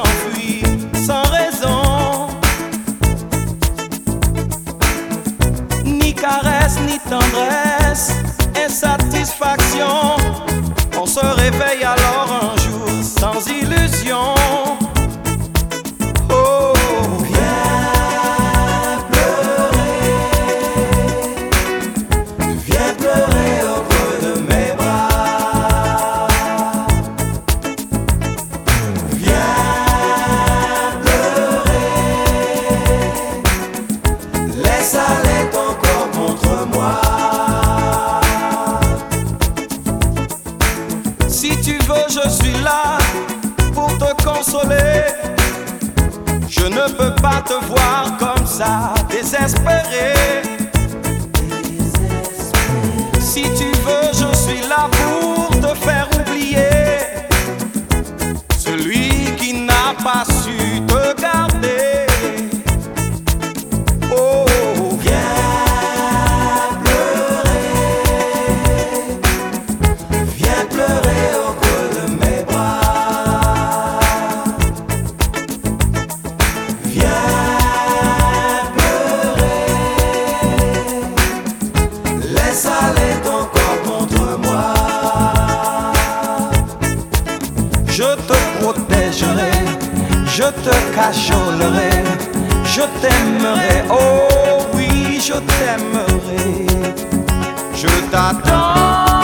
s'enfuit sans raison. Ni caresse, ni tendresse, insatisfaction. On se réveille alors un jour sans illusion. Oh, viens pleurer au creux de mes bras. Viens pleurer, laisse aller ton corps contre moi. Si tu veux, je suis là pour te consoler. Je ne peux pas te voir comme ça, désespéré. Si tu veux, je suis là pour te faire oublier celui qui n'a pas su te garder. Oh, viens pleurer au creux de mes bras. Viens pleurer, laisse aller ton corps contre moi. Je te protégerai, je te cajolerai, je t'aimerai, oh oui, je t'aimerai. Je t'attends.